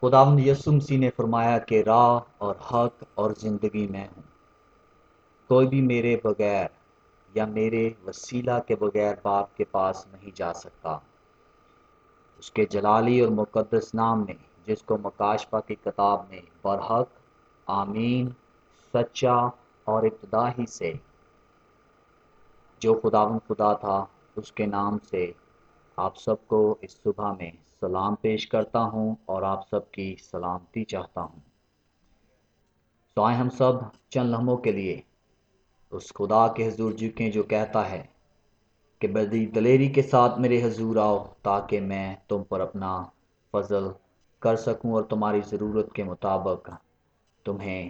خداوند یسوع مسیح نے فرمایا کہ راہ اور حق اور زندگی میں ہوں، کوئی بھی میرے بغیر یا میرے وسیلہ کے بغیر باپ کے پاس نہیں جا سکتا۔ اس کے جلالی اور مقدس نام میں، جس کو مکاشفہ کی کتاب میں برحق، آمین، سچا اور ابتدا ہی سے جو خداوند خدا تھا، اس کے نام سے آپ سب کو اس صبح میں سلام پیش کرتا ہوں اور آپ سب کی سلامتی چاہتا ہوں۔ تو آئیں ہم سب چند لمحوں کے لیے اس خدا کے حضور جھکیں جو کہتا ہے کہ بڑی دلیری کے ساتھ میرے حضور آؤ تاکہ میں تم پر اپنا فضل کر سکوں اور تمہاری ضرورت کے مطابق تمہیں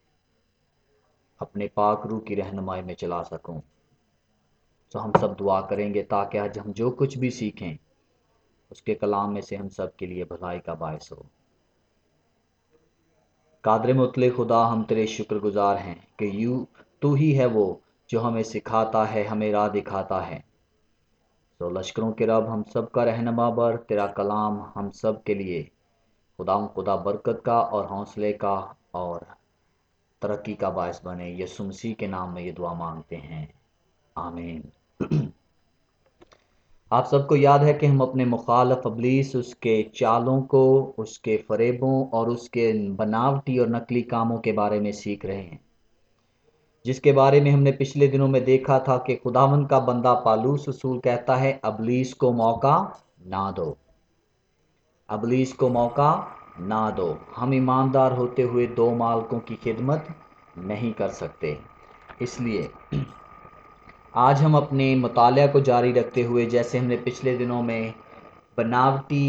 اپنے پاک روح کی رہنمائی میں چلا سکوں۔ تو ہم سب دعا کریں گے تاکہ آج ہم جو کچھ بھی سیکھیں اس کے کلام میں سے ہم سب کے لیے بھلائی کا باعث ہو۔ قادر مطلق خدا، ہم تیرے شکر گزار ہیں کہ تو ہی ہے وہ جو ہمیں سکھاتا ہے، ہمیں راہ دکھاتا ہے۔ تو لشکروں کے رب، ہم سب کا رہنما بر، تیرا کلام ہم سب کے لیے خدا برکت کا اور حوصلے کا اور ترقی کا باعث بنے۔ یسوع مسیح کے نام میں یہ دعا مانگتے ہیں، آمین۔ آپ سب کو یاد ہے کہ ہم اپنے مخالف ابلیس، اس کے چالوں کو، اس کے فریبوں اور اس کے بناوٹی اور نقلی کاموں کے بارے میں سیکھ رہے ہیں، جس کے بارے میں ہم نے پچھلے دنوں میں دیکھا تھا کہ خداوند کا بندہ پالوس رسول کہتا ہے ابلیس کو موقع نہ دو، ابلیس کو موقع نہ دو۔ ہم ایماندار ہوتے ہوئے دو مالکوں کی خدمت نہیں کر سکتے۔ اس لیے آج ہم اپنے مطالعہ کو جاری رکھتے ہوئے، جیسے ہم نے پچھلے دنوں میں بناوٹی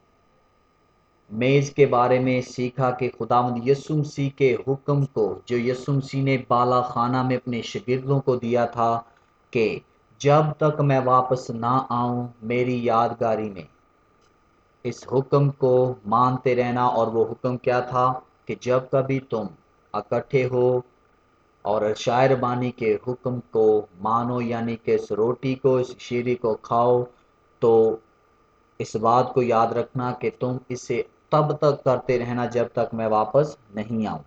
میز کے بارے میں سیکھا کہ خداوند یسوع مسیح کے حکم کو، جو یسوع مسیح نے بالا خانہ میں اپنے شاگردوں کو دیا تھا کہ جب تک میں واپس نہ آؤں میری یادگاری میں اس حکم کو مانتے رہنا۔ اور وہ حکم کیا تھا کہ جب کبھی تم اکٹھے ہو اور شاعر بانی کے حکم کو مانو، یعنی کہ اس روٹی کو، اس شیری کو کھاؤ، تو اس بات کو یاد رکھنا کہ تم اسے تب تک کرتے رہنا جب تک میں واپس نہیں آؤں۔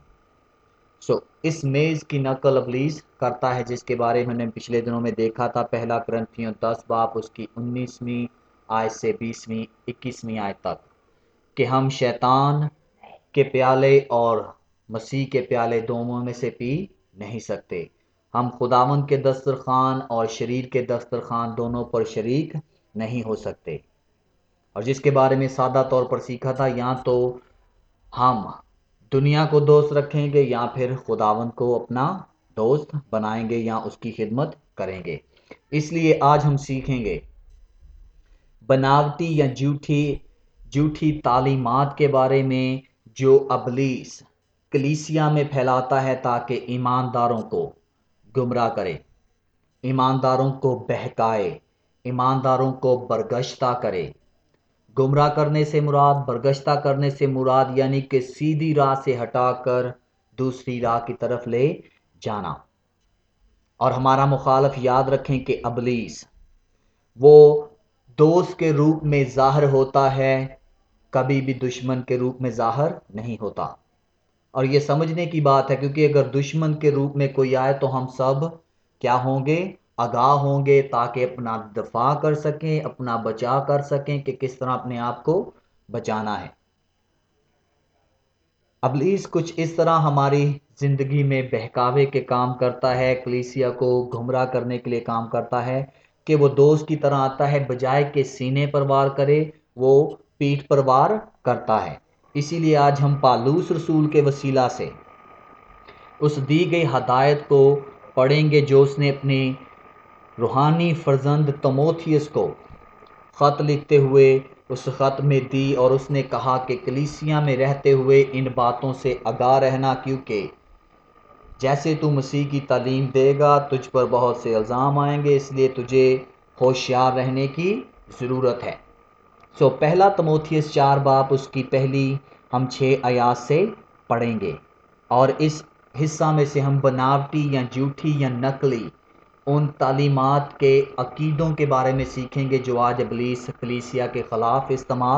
اس میز کی نقل ابلیس کرتا ہے، جس کے بارے میں ہم نے پچھلے دنوں میں دیکھا تھا، پہلا کرنتھیوں 10 باب اس کی 19ویں آیت سے 20ویں 21ویں آیت تک، کہ ہم شیطان کے پیالے اور مسیح کے پیالے دونوں میں سے پی نہیں سکتے۔ ہم خداوند کے دسترخوان اور شریر کے دسترخوان دونوں پر شریک نہیں ہو سکتے۔ اور جس کے بارے میں سادہ طور پر سیکھا تھا، یا تو ہم دنیا کو دوست رکھیں گے یا پھر خداوند کو اپنا دوست بنائیں گے یا اس کی خدمت کریں گے۔ اس لیے آج ہم سیکھیں گے بناوٹی یا جھوٹی تعلیمات کے بارے میں جو ابلیس کلیسیا میں پھیلاتا ہے تاکہ ایمانداروں کو گمراہ کرے، ایمانداروں کو بہکائے، ایمانداروں کو برگشتہ کرے۔ گمراہ کرنے سے مراد، برگشتہ کرنے سے مراد یعنی کہ سیدھی راہ سے ہٹا کر دوسری راہ کی طرف لے جانا۔ اور ہمارا مخالف یاد رکھیں کہ ابلیس وہ دوست کے روپ میں ظاہر ہوتا ہے، کبھی بھی دشمن کے روپ میں ظاہر نہیں ہوتا۔ اور یہ سمجھنے کی بات ہے، کیونکہ اگر دشمن کے روپ میں کوئی آئے تو ہم سب کیا ہوں گے؟ آگاہ ہوں گے، تاکہ اپنا دفاع کر سکیں، اپنا بچاؤ کر سکیں کہ کس طرح اپنے آپ کو بچانا ہے۔ ابلیس کچھ اس طرح ہماری زندگی میں بہکاوے کے کام کرتا ہے، کلیسیا کو گمراہ کرنے کے لیے کام کرتا ہے کہ وہ دوست کی طرح آتا ہے، بجائے کہ سینے پر وار کرے وہ پیٹھ پر وار کرتا ہے۔ اسی لیے آج ہم پالوس رسول کے وسیلہ سے اس دی گئی ہدایت کو پڑھیں گے جو اس نے اپنی روحانی فرزند تموتھیوس کو خط لکھتے ہوئے اس خط میں دی، اور اس نے کہا کہ کلیسیا میں رہتے ہوئے ان باتوں سے آگاہ رہنا، کیونکہ جیسے تو مسیح کی تعلیم دے گا تجھ پر بہت سے الزام آئیں گے، اس لیے تجھے ہوشیار رہنے کی ضرورت ہے۔ پہلا تموتھیوس 4 باب اس کی پہلی ہم 6 آیات سے پڑھیں گے، اور اس حصہ میں سے ہم بناوٹی یا جھوٹی یا نقلی ان تعلیمات کے عقیدوں کے بارے میں سیکھیں گے جو آج ابلیس کلیسیا کے خلاف استعمال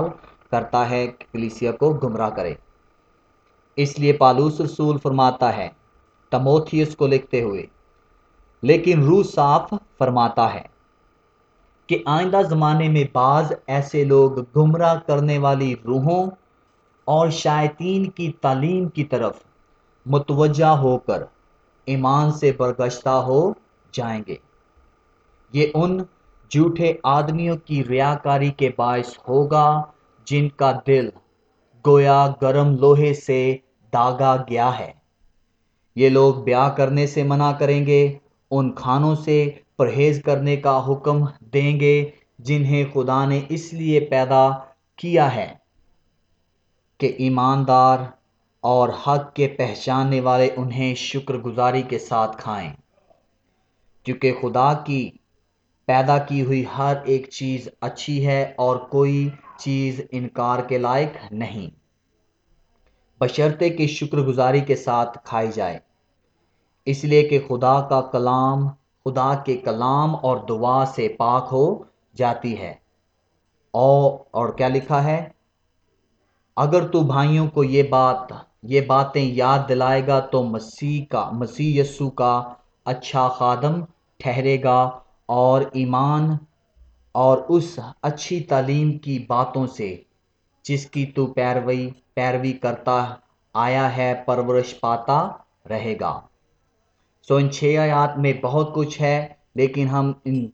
کرتا ہے کہ کلیسیا کو گمراہ کرے۔ اس لیے پالوس رسول فرماتا ہے تموتھیوس کو لکھتے ہوئے، لیکن روح صاف فرماتا ہے کہ آئندہ زمانے میں بعض ایسے لوگ گمراہ کرنے والی روحوں اور شیاطین کی تعلیم کی طرف متوجہ ہو کر ایمان سے برگشتہ ہو جائیں گے۔ یہ ان جھوٹے آدمیوں کی ریاکاری کے باعث ہوگا جن کا دل گویا گرم لوہے سے داغا گیا ہے۔ یہ لوگ بیاہ کرنے سے منع کریں گے، ان کھانوں سے پرہیز کرنے کا حکم دیں گے جنہیں خدا نے اس لیے پیدا کیا ہے کہ ایماندار اور حق کے پہچاننے والے انہیں شکر گزاری کے ساتھ کھائیں، کیونکہ خدا کی پیدا کی ہوئی ہر ایک چیز اچھی ہے اور کوئی چیز انکار کے لائق نہیں، بشرطے کہ شکر گزاری کے ساتھ کھائی جائے، اس لیے کہ خدا کے کلام اور دعا سے پاک ہو جاتی ہے۔ اور کیا لکھا ہے؟ اگر تو بھائیوں کو یہ باتیں یاد دلائے گا تو مسیح یسوع کا اچھا خادم ٹھہرے گا، اور ایمان اور اس اچھی تعلیم کی باتوں سے جس کی تو پیروی کرتا آیا ہے پرورش پاتا رہے گا۔ ان 6 آیات میں بہت کچھ ہے، لیکن ہم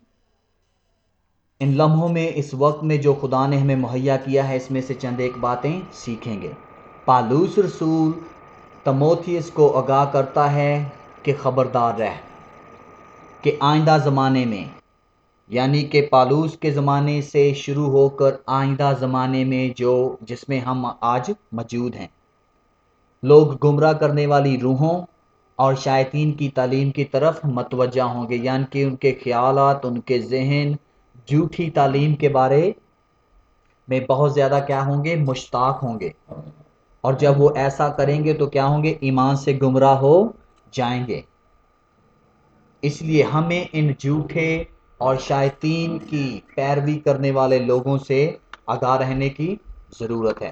ان لمحوں میں اس وقت میں جو خدا نے ہمیں مہیا کیا ہے اس میں سے چند ایک باتیں سیکھیں گے۔ پالوس رسول تموتھیوس کو آگاہ کرتا ہے کہ خبردار رہ کہ آئندہ زمانے میں، یعنی کہ پالوس کے زمانے سے شروع ہو کر آئندہ زمانے میں جس میں ہم آج موجود ہیں، لوگ گمراہ کرنے والی روحوں اور شیاطین کی تعلیم کی طرف متوجہ ہوں گے، یعنی کہ ان کے خیالات، ان کے ذہن جھوٹی تعلیم کے بارے میں بہت زیادہ کیا ہوں گے؟ مشتاق ہوں گے، اور جب وہ ایسا کریں گے تو کیا ہوں گے؟ ایمان سے گمراہ ہو جائیں گے۔ اس لیے ہمیں ان جھوٹے اور شیاطین کی پیروی کرنے والے لوگوں سے آگاہ رہنے کی ضرورت ہے،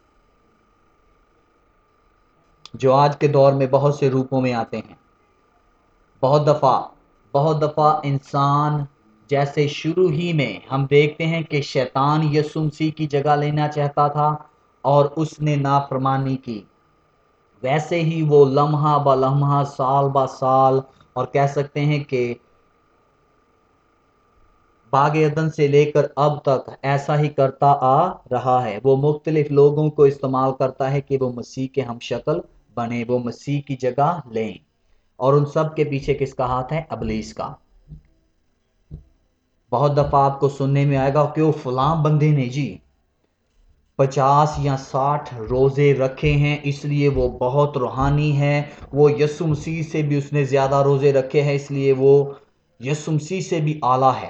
جو آج کے دور میں بہت سے روپوں میں آتے ہیں۔ بہت دفعہ انسان جیسے شروع ہی میں ہم دیکھتے ہیں کہ شیطان یسوع مسیح کی جگہ لینا چاہتا تھا اور اس نے نافرمانی کی، ویسے ہی وہ لمحہ با لمحہ، سال با سال، اور کہہ سکتے ہیں کہ باغ عدن سے لے کر اب تک ایسا ہی کرتا آ رہا ہے۔ وہ مختلف لوگوں کو استعمال کرتا ہے کہ وہ مسیح کے ہم شکل بنے، وہ مسیح کی جگہ لیں، اور ان سب کے پیچھے کس کا ہاتھ ہے؟ ابلیس کا۔ بہت دفعہ آپ کو سننے میں آئے گا کہ وہ فلاں بندے نے 50 یا 60 روزے رکھے ہیں، اس لیے وہ بہت روحانی ہے، وہ یسوع مسیح سے بھی اس نے زیادہ روزے رکھے ہیں، اس لیے وہ یسوع مسیح سے بھی اعلیٰ ہے،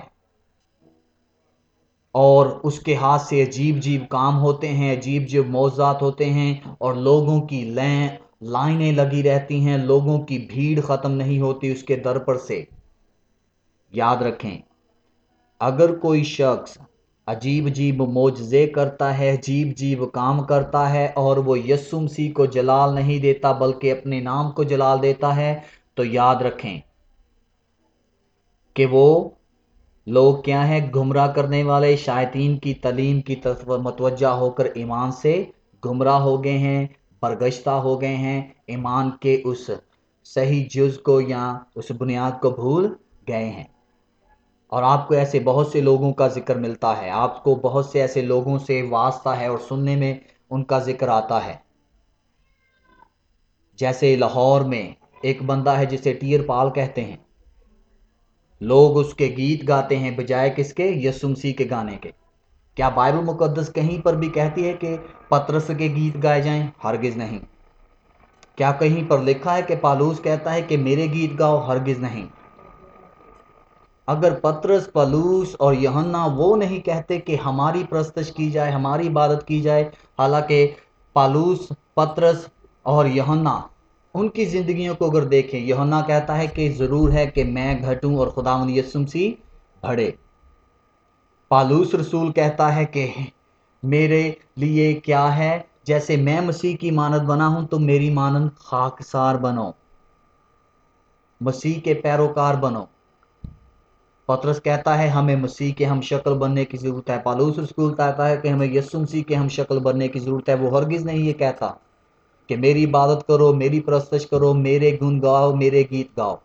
اور اس کے ہاتھ سے عجیب کام ہوتے ہیں، عجیب معجزات ہوتے ہیں، اور لوگوں کی لائنیں لگی رہتی ہیں، لوگوں کی بھیڑ ختم نہیں ہوتی اس کے در پر سے۔ یاد رکھیں، اگر کوئی شخص عجیب معجزے کرتا ہے، عجیب کام کرتا ہے، اور وہ یسوع مسیح کو جلال نہیں دیتا بلکہ اپنے نام کو جلال دیتا ہے، تو یاد رکھیں کہ وہ لوگ کیا ہیں؟ گمراہ کرنے والے، شیاطین کی تعلیم کی طرف متوجہ ہو کر ایمان سے گمراہ ہو گئے ہیں، برگشتہ ہو گئے ہیں، ایمان کے اس صحیح جز کو یا اس بنیاد کو بھول گئے ہیں۔ اور آپ کو ایسے بہت سے لوگوں کا ذکر ملتا ہے، آپ کو بہت سے ایسے لوگوں سے واسطہ ہے اور سننے میں ان کا ذکر آتا ہے۔ جیسے لاہور میں ایک بندہ ہے جسے ٹیر پال کہتے ہیں، لوگ اس کے گیت گاتے ہیں بجائے کس کے؟ یسوع مسیح کے گانے کے۔ کیا بائبل مقدس کہیں پر بھی کہتی ہے کہ پطرس کے گیت گائے جائیں؟ ہرگز نہیں۔ کیا کہیں پر لکھا ہے کہ پالوس کہتا ہے کہ میرے گیت گاؤ؟ ہرگز نہیں۔ اگر پطرس، پالوس اور یوحنا وہ نہیں کہتے کہ ہماری پرستش کی جائے، ہماری عبادت کی جائے، حالانکہ پالوس، پطرس اور یوحنا ان کی زندگیوں کو اگر دیکھیں، یوحنا کہتا ہے کہ ضرور ہے کہ میں گھٹوں اور خداوند یسوع مسیح بڑھے۔ پالوس رسول کہتا ہے کہ میرے لیے کیا ہے، جیسے میں مسیح کی مانند بنا ہوں تو میری مانند خاکسار بنو، مسیح کے پیروکار بنو۔ پطرس کہتا ہے ہمیں مسیح کے ہم شکل بننے کی ضرورت ہے، پالوس رسول کہتا ہے کہ ہمیں یسوع مسیح کے ہم شکل بننے کی ضرورت ہے۔ وہ ہرگز نہیں یہ کہتا کہ میری عبادت کرو، میری پرستش کرو، میرے گن گاؤ، میرے گیت گاؤ۔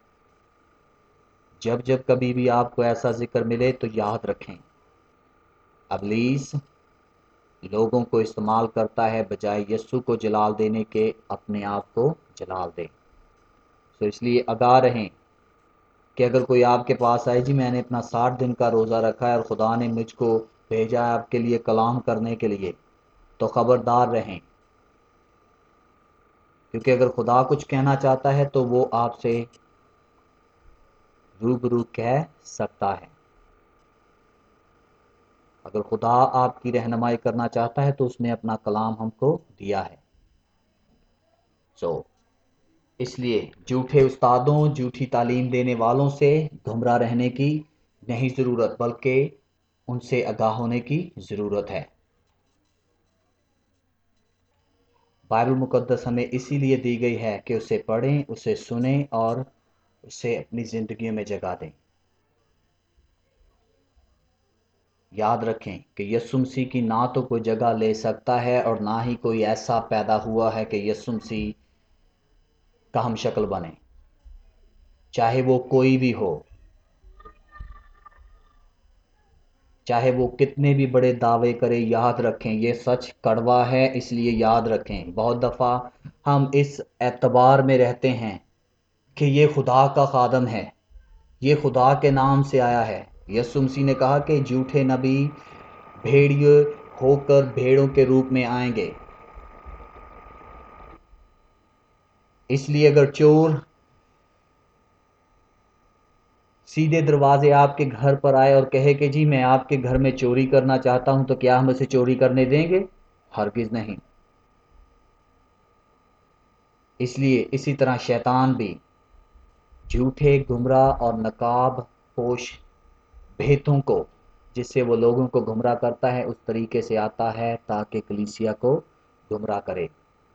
جب جب کبھی بھی آپ کو ایسا ذکر ملے تو یاد رکھیں، ابلیس لوگوں کو استعمال کرتا ہے بجائے یسوع کو جلال دینے کے اپنے آپ کو جلال دے۔ تو اس لیے آگاہ رہیں کہ اگر کوئی آپ کے پاس آئے، جی میں نے اپنا 60 دن کا روزہ رکھا ہے اور خدا نے مجھ کو بھیجا ہے آپ کے لیے کلام کرنے کے لیے، تو خبردار رہیں، کیونکہ اگر خدا کچھ کہنا چاہتا ہے تو وہ آپ سے روبرو کہہ سکتا ہے۔ اگر خدا آپ کی رہنمائی کرنا چاہتا ہے تو اس نے اپنا کلام ہم کو دیا ہے۔ اس لیے جھوٹے استادوں، جھوٹی تعلیم دینے والوں سے گمراہ رہنے کی نہیں ضرورت، بلکہ ان سے آگاہ ہونے کی ضرورت ہے۔ بائبل مقدس ہمیں اسی لیے دی گئی ہے کہ اسے پڑھیں، اسے سنیں اور اسے اپنی زندگیوں میں جگہ دیں۔ یاد رکھیں کہ یسوع مسیح کی نہ تو کوئی جگہ لے سکتا ہے اور نہ ہی کوئی ایسا پیدا ہوا ہے کہ یسوع مسیح کا ہم شکل بنے، چاہے وہ کوئی بھی ہو، چاہے وہ کتنے بھی بڑے دعوے کرے۔ یاد رکھیں یہ سچ کڑوا ہے، اس لیے یاد رکھیں۔ بہت دفعہ ہم اس اعتبار میں رہتے ہیں کہ یہ خدا کا خادم ہے، یہ خدا کے نام سے آیا ہے۔ یسوع مسیح نے کہا کہ جھوٹے نبی بھیڑیے ہو کر بھیڑوں کے روپ میں آئیں گے۔ اس لیے اگر چور سیدھے دروازے آپ کے گھر پر آئے اور کہے کہ جی میں آپ کے گھر میں چوری کرنا چاہتا ہوں، تو کیا ہم اسے چوری کرنے دیں گے؟ ہرگز نہیں۔ اس لیے اسی طرح شیطان بھی جھوٹے، گمراہ اور نقاب پوش بھیتوں کو، جس سے وہ لوگوں کو گمراہ کرتا ہے، اس طریقے سے آتا ہے تاکہ کلیسیا کو گمراہ کرے۔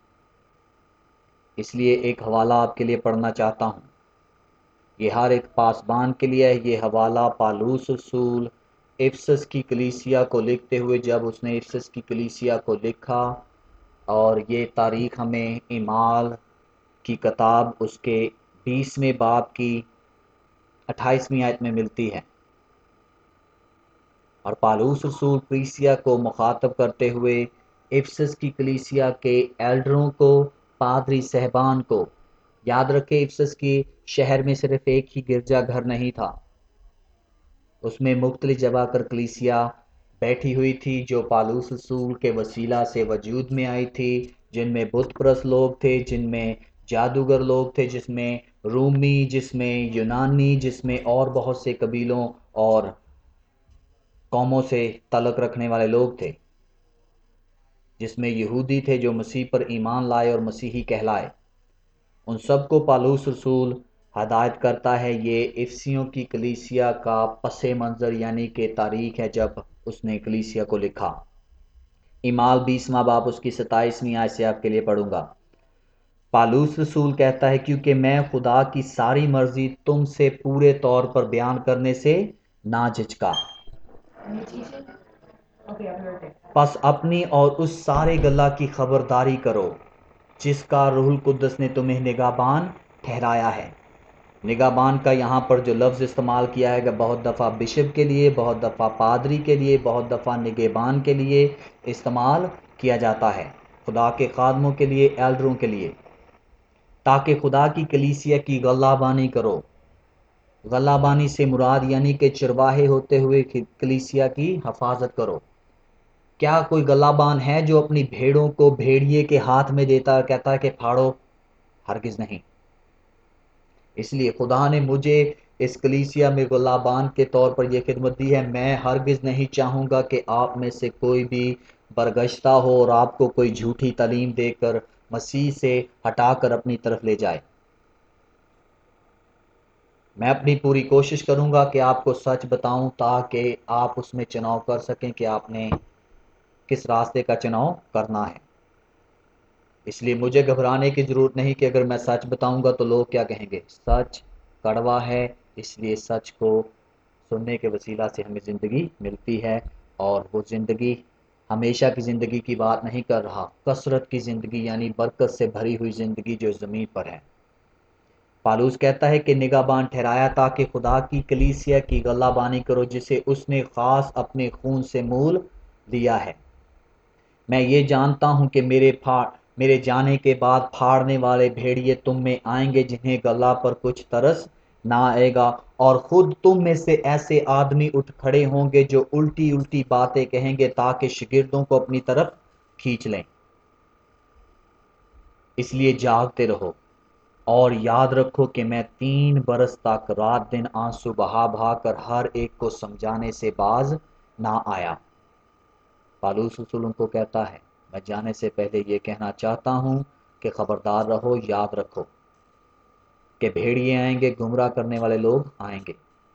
اس لیے ایک حوالہ آپ کے لیے پڑھنا چاہتا ہوں، یہ ہر ایک پاسبان کے لیے ہے۔ یہ حوالہ پالوس رسول افسس کی کلیسیا کو لکھتے ہوئے، جب اس نے افسس کی کلیسیا کو لکھا، اور یہ تاریخ ہمیں اعمال کی کتاب اس کے 20ویں باب کی 28ویں آیت میں ملتی ہے۔ اور پالوس رسول کلیسیا کو مخاطب کرتے ہوئے افسس کی کلیسیا کے ایلڈروں کو، پادری صاحبان کو، یاد رکھے افسس کی شہر میں صرف ایک ہی گرجا گھر نہیں تھا، اس میں مختلف جگہ کر کلیسیا بیٹھی ہوئی تھی جو پالوس رسول کے وسیلہ سے وجود میں آئی تھی، جن میں بت پرست لوگ تھے، جن میں جادوگر لوگ تھے، جس میں رومی، جس میں یونانی، جس میں اور بہت سے قبیلوں اور قوموں سے تعلق رکھنے والے لوگ تھے، جس میں یہودی تھے جو مسیح پر ایمان لائے اور مسیحی کہلائے۔ ان سب کو پالوس رسول ہدایت کرتا ہے۔ یہ افسیوں کی کلیسیا کا پس منظر یعنی کہ تاریخ ہے جب اس نے کلیسیا کو لکھا۔ اعمال 20واں باب اس کی 27ویں آیت سے آپ کے لیے پڑھوں گا۔ پالوس رسول کہتا ہے کیونکہ میں خدا کی ساری مرضی تم سے پورے طور پر بیان کرنے سے نہ جھجکا، پس اپنی اور اس سارے گلہ کی خبرداری کرو جس کا روح القدس نے تمہیں نگہبان ٹھہرایا ہے۔ نگہبان کا یہاں پر جو لفظ استعمال کیا ہے، بہت دفعہ بشپ کے لیے، بہت دفعہ پادری کے لیے، بہت دفعہ نگہبان کے لیے استعمال کیا جاتا ہے، خدا کے خادموں کے لیے، ایلڈروں کے لیے، تاکہ خدا کی کلیسیا کی غلہ بانی کرو۔ غلہ بانی سے مراد یعنی کہ چرواہے ہوتے ہوئے کلیسیا کی حفاظت کرو۔ کیا کوئی غلہ بان ہے جو اپنی بھیڑوں کو بھیڑیے کے ہاتھ میں دیتا ہے، کہتا ہے کہ پھاڑو؟ ہرگز نہیں۔ اس لیے خدا نے مجھے اس کلیسیا میں غلہ بان کے طور پر یہ خدمت دی ہے۔ میں ہرگز نہیں چاہوں گا کہ آپ میں سے کوئی بھی برگشتہ ہو اور آپ کو کوئی جھوٹی تعلیم دے کر مسیح سے ہٹا کر اپنی طرف لے جائے۔ میں اپنی پوری کوشش کروں گا کہ آپ کو سچ بتاؤں تاکہ آپ اس میں چناؤ کر سکیں کہ آپ نے किस रास्ते का चुनाव करना है। इसलिए मुझे घबराने की ज़रूरत नहीं कि अगर मैं सच बताऊंगा तो लोग क्या कहेंगे। सच कड़वा है, इसलिए सच को सुनने के वसीला से हमें ज़िंदगी मिलती है। और वो ज़िंदगी हमेशा की ज़िंदगी की बात नहीं कर रहा, कसरत की ज़िंदगी यानी बरकत से भरी हुई ज़िंदगी जो ज़मीन पर है। पालूस कहता है कि निगाहबान ठहराया ताकि खुदा की कलीसिया की गल्लाबानी करो जिसे उसने ख़ास अपने खून से मूल लिया है। मैं ये जानता हूँ कि मेरे जाने के बाद फाड़ने वाले भेड़िए तुम में आएंगे जिन्हें गला पर कुछ तरस ना आएगा, और खुद तुम में से ऐसे आदमी उठ खड़े होंगे जो उल्टी उल्टी बातें कहेंगे ताकि शागिर्दों को अपनी तरफ खींच लें। इसलिए जागते रहो और याद रखो कि मैं 3 बरस तक रात दिन आंसू बहा बहा कर हर एक को समझाने से बाज ना आया। पालूस रसूल उनको कहता है, मैं जाने से पहले ये कहना चाहता हूँ कि खबरदार रहो, याद रखो कि भेड़िए आएंगे, गुमराह करने वाले लोग आएंगे,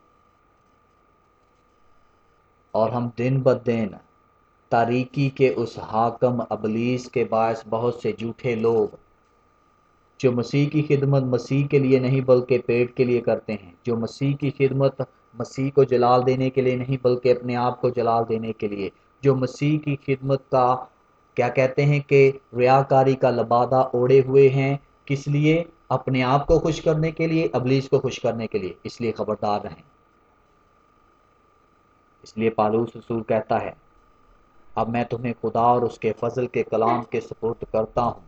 और हम दिन ब दिन तारीकी के उस हाकम अबलीस के बायस बहुत से झूठे लोग जो मसीह की खिदमत मसीह के लिए नहीं बल्कि पेट के लिए करते हैं, जो मसीह की खिदमत मसीह को जलाल देने के लिए नहीं बल्कि अपने आप को जलाल देने के लिए, जो मसीह की खिदमत का क्या कहते हैं कि रियाकारी का लबादा ओढ़े हुए हैं। किस लिए? अपने आप को खुश करने के लिए, अबलीस को खुश करने के लिए। इसलिए खबरदार रहें। इसलिए पालूस रसूल कहता है, अब मैं तुम्हें खुदा और उसके फजल के कलाम के सुपुर्द करता हूँ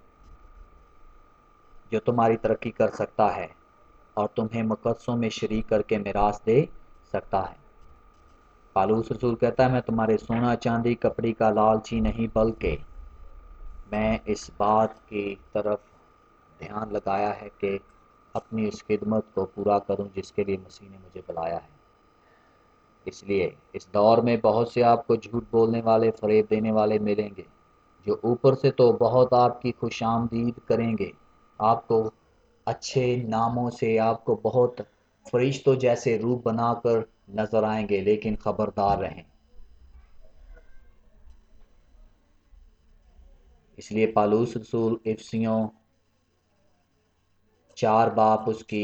जो तुम्हारी तरक्की कर सकता है और तुम्हें मुकद्दसों में शरीक करके मिरास दे सकता है। पालूस रसूल कहता है, मैं तुम्हारे सोना चांदी कपड़ी का लालची नहीं बल्कि मैं इस बात की तरफ ध्यान लगाया है कि अपनी इस खिदमत को पूरा करूं जिसके लिए मसीह ने मुझे बुलाया है। इसलिए इस दौर में बहुत से आपको झूठ बोलने वाले, फरेब देने वाले मिलेंगे जो ऊपर से तो बहुत आपकी खुशामदीद करेंगे, आपको अच्छे नामों से, आपको बहुत फरिश्तों जैसे रूप बनाकर नजर आएंगे, लेकिन खबरदार रहें। इसलिए पालूस रसूल इफसियों 4 बाप उसकी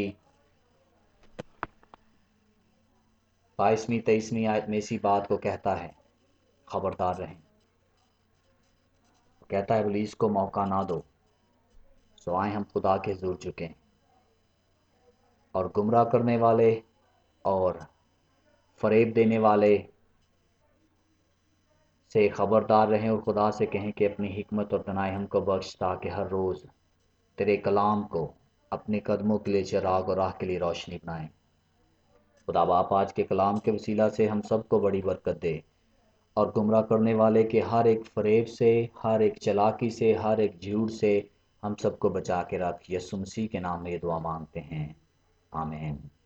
22वीं 23वीं आयत में इसी बात को कहता है, खबरदार रहें। कहता है इब्लीस को मौका ना दो। सो आए हम खुदा के हुजूर चुके और गुमराह करने वाले और फरेब देने वाले से खबरदार रहें, और खुदा से कहें कि अपनी हिकमत और दनाई हमको बख्श ताकि हर रोज़ तेरे कलाम को अपने कदमों के लिए चिराग और राह के लिए रोशनी बनाएं। खुदा बाप आज के कलाम के वसीला से हम सबको बड़ी बरकत दे और गुमराह करने वाले के हर एक फरेब से, हर एक चालाकी से, हर एक झूठ से हम सबको बचा के रख। यीशु मसीह के नाम में ये दुआ मांगते हैं, आमीन।